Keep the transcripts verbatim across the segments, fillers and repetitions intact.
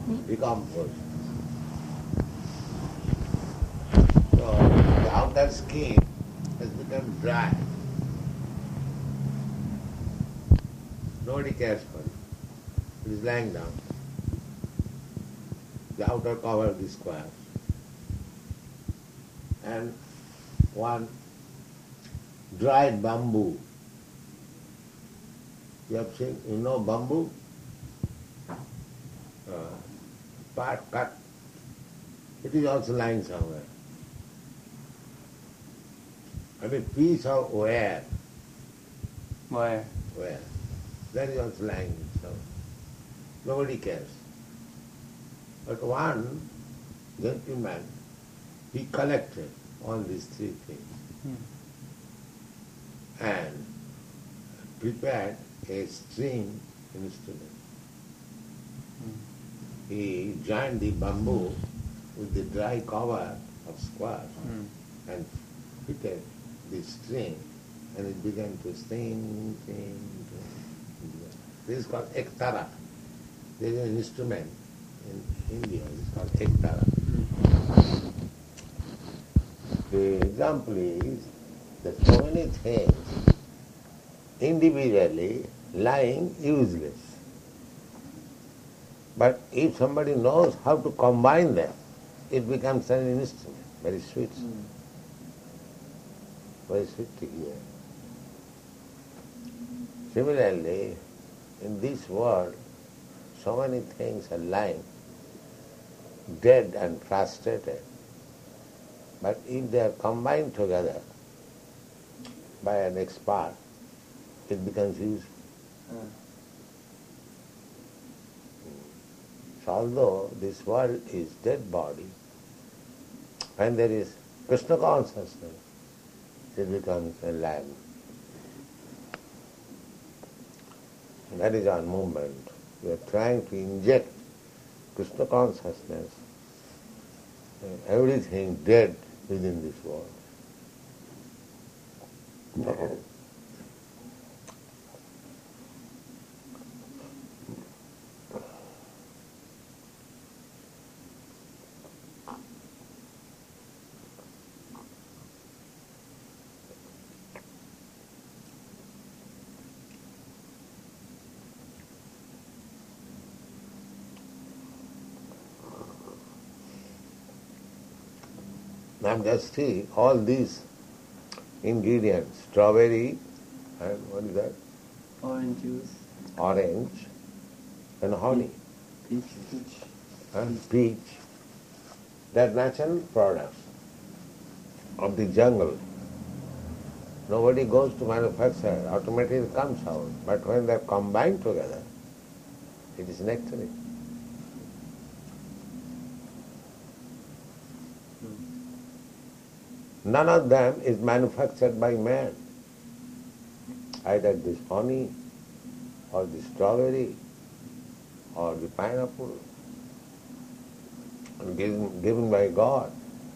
decomposed. So the outer skin has become dry. Nobody cares for it. It is lying down. The outer cover of the square. And one dried bamboo. You have seen, you know bamboo? Uh, part cut. It is also lying somewhere. And a piece of wire. Where? Wire. That is also lying somewhere. Nobody cares. But one gentleman, he collected all these three things Hmm. and prepared a string instrument. Hmm. He joined the bamboo with the dry cover of squash Hmm. and fitted the string, and it began to sing, sing, sing. This is called ektara. There is an instrument in India, it's called ektara. Hmm. The example is that so many things individually lying useless. But if somebody knows how to combine them, it becomes an instrument, very sweet, Hmm. very sweet to hear. Similarly, in this world, so many things are lying, dead and frustrated. But if they are combined together by an expert, it becomes useful. Hmm. So although this world is dead body, when there is Krishna consciousness, it becomes alive. That is our movement. We are trying to inject Krishna consciousness, everything dead within this world. Now just see all these ingredients, strawberry and what is that? Orange juice. Orange and honey Peach. Peach. and peach. They are natural products of the jungle. Nobody goes to manufacture, automatically it comes out. But when they are combined together, it is nectarine. None of them is manufactured by man. Either this honey, or the strawberry, or the pineapple, given, given by God.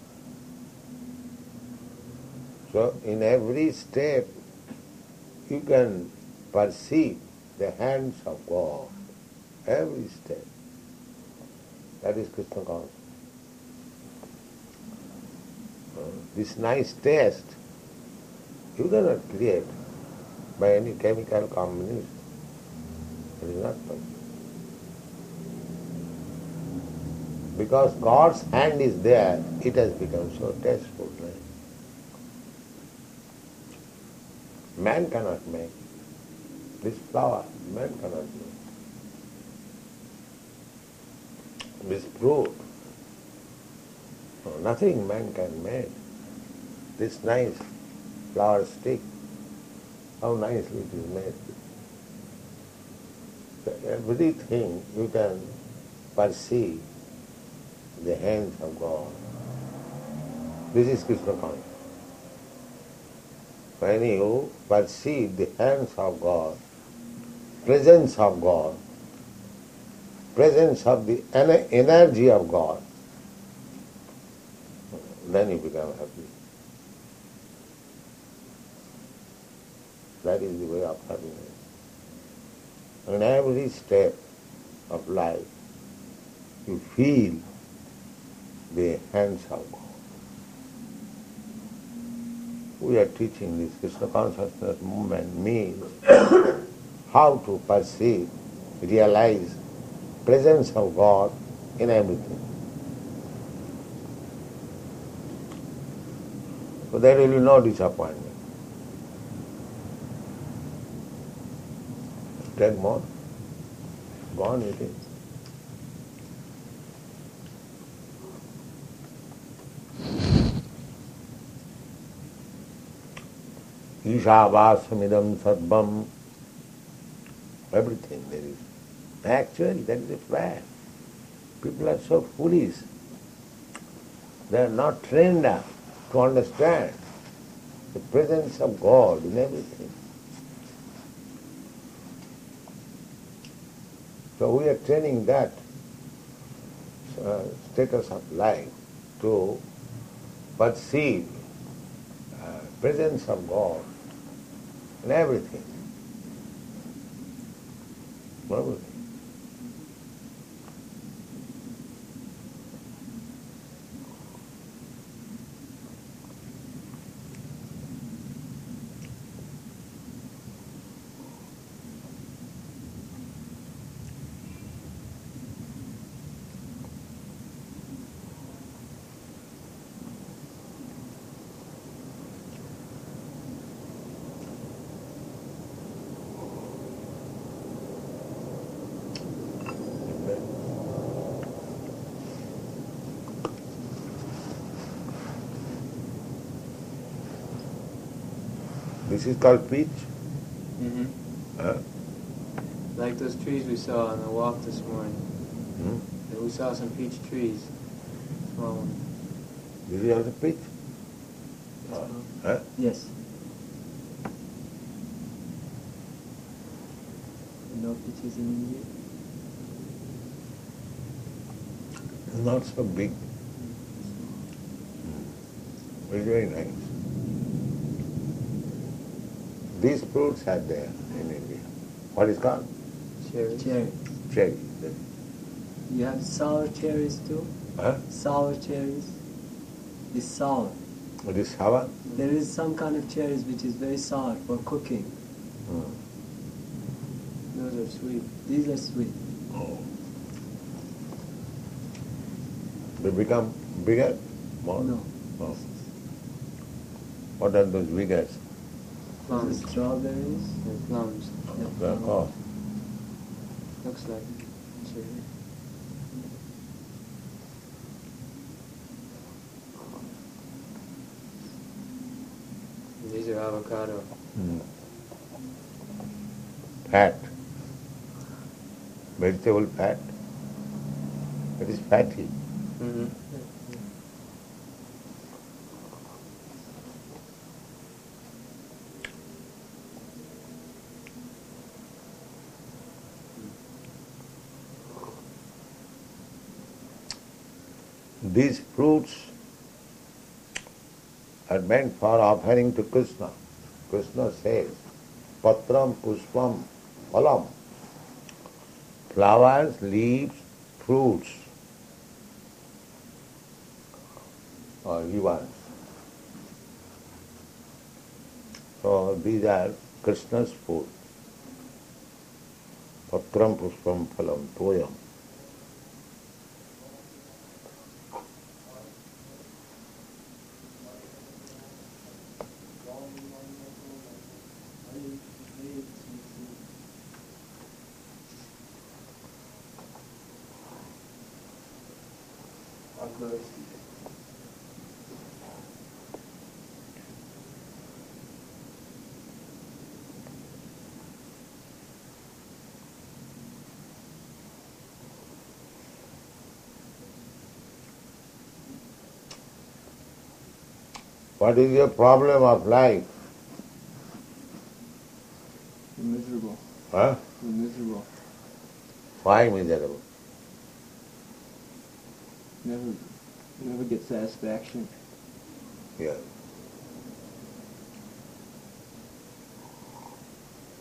So in every step you can perceive the hands of God. Every step. That is Krishna consciousness. This nice taste you cannot create by any chemical combination. It is not possible. Because God's hand is there, it has become so tasteful. Right? Man cannot make. This flower, man cannot make. This fruit, no, nothing man can make. This nice flower stick, how nicely it is made. So everything you can perceive the hands of God. This is Krishna consciousness. When you perceive the hands of God, presence of God, presence of the ener- energy of God, then you become happy. That is the way of happiness. In every step of life, you feel the hands of God. We are teaching this Krishna consciousness movement means how to perceive, realize presence of God in everything. So there will be no disappointment. Take more. Go on with it. Ishavashamidam sarvam. Everything there is. Actually, that is a fact. People are so foolish. They are not trained up to understand the presence of God in everything. So we are training that uh, status of life to perceive uh, presence of God in everything. Everything. This is called peach. Mm-hmm. Huh? Like those trees we saw on the walk this morning. Hmm? And we saw some peach trees. Small ones. This is also peach. That's Oh. cool. Huh? Yes. No peaches in India? Not so big. It's very nice. These fruits are there in India. What is called? Cherry. Cherry. Cherry. You have sour cherries too? Huh? Sour cherries. It's sour. It is sour? There is some kind of cherries which is very sour for cooking. Hmm. Those are sweet. These are sweet. Oh. They become bigger? More? No. Oh. What are those bigger? Plums. These are strawberries. And plums. They're called? Looks like cherry. And these are avocado. Hmm. Fat. Vegetable fat. It is fatty. Mm-hmm. These fruits are meant for offering to Krishna. Krishna says, Patram Pushpam Phalam. Flowers, leaves, fruits, or he wants. So these are Krishna's food. Patram Pushpam Phalam Toyam. What is your problem of life? You're miserable. Huh? You're miserable. Why miserable? Never, never get satisfaction. Yeah.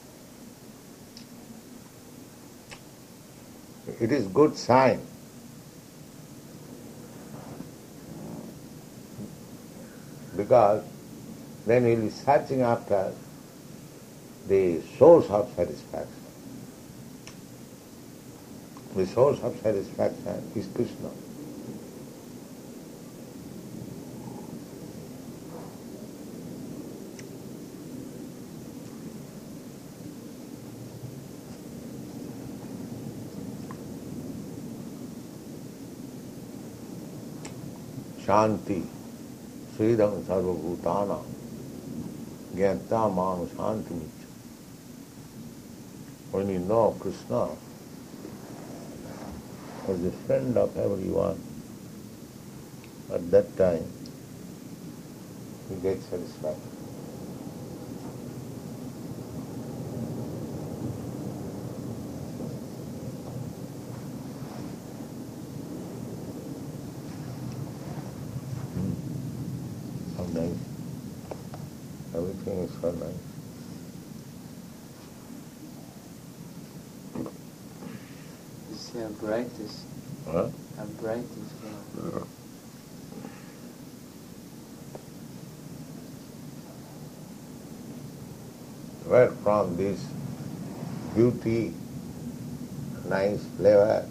It is good sign because then we'll be searching after the source of satisfaction. The source of satisfaction is Krishna. Shanti, Sridham Sarvabhutana, Gyanta Mam Shanti Micha. When you know Krishna as the friend of everyone, at that time you get satisfaction. How nice. Everything is so nice. You see how bright this, Huh? how bright this world. Where from this beauty, nice flavor,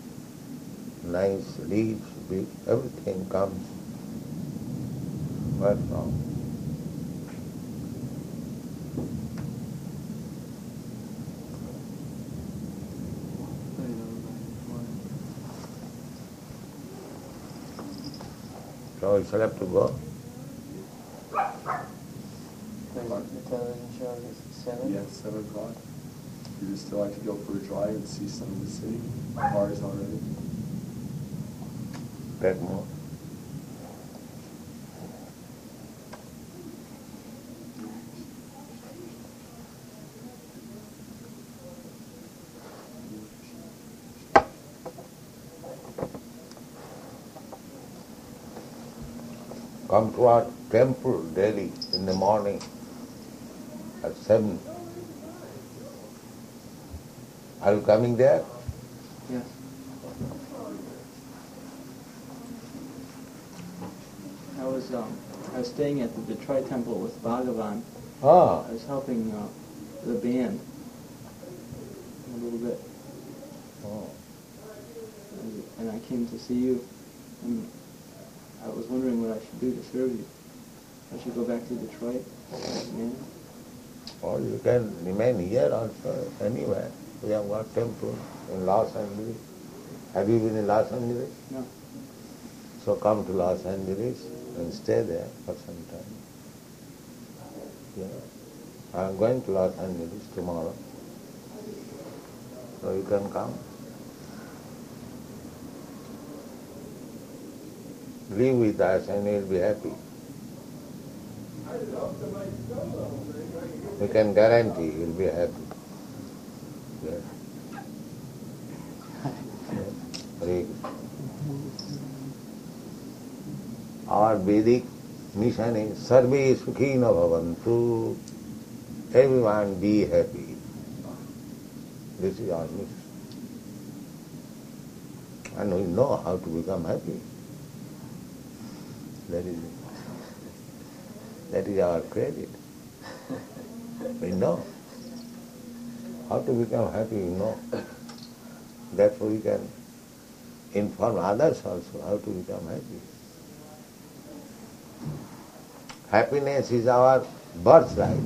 nice leaves, be- everything comes. Where from? So we shall have to go. The television show is at seven? Yeah, seven o'clock. You just still like to go for a drive and see some of the city. Cars already. Take more. Come to our temple daily in the morning at seven. Are you coming there? Yes. I was um, I was staying at the Detroit Temple with Bhagavan. Ah, I was helping uh, the band a little bit, oh. and, and I came to see you, and I was wondering what I should do to serve you. I should go back to Detroit, man. Or you can remain here also, anywhere. We have got temple in Los Angeles. Have you been in Los Angeles? No. So come to Los Angeles and stay there for some time. Yeah. I am going to Los Angeles tomorrow. So you can come. Live with us and you'll be happy. We can guarantee you'll be happy. Yes. Yes. Hare Krishna. Our Vedic mission is Sarve Sukhina Bhavantu. Everyone be happy. This is our mission. And we know how to become happy. That is it. That is our credit. We know how to become happy, we know. Therefore we can inform others also how to become happy. Happiness is our birthright.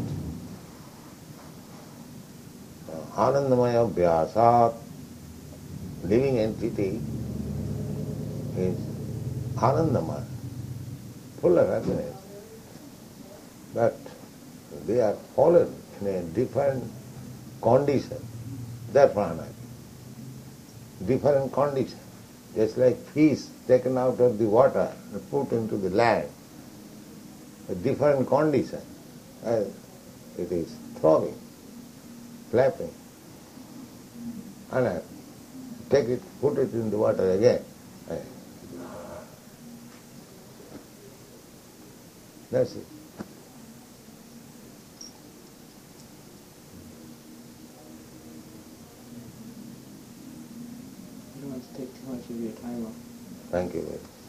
Anandamaya Vyasat, living entity, is Anandamaya, full of happiness. But they are fallen in a different condition. Therefore unhappy. Different condition. Just like fish taken out of the water and put into the land. A different condition. Uh, it is throwing, flapping, unhappy. Take it, put it in the water again. Uh, That's it. I don't want to take too much of your time off. Thank you very much.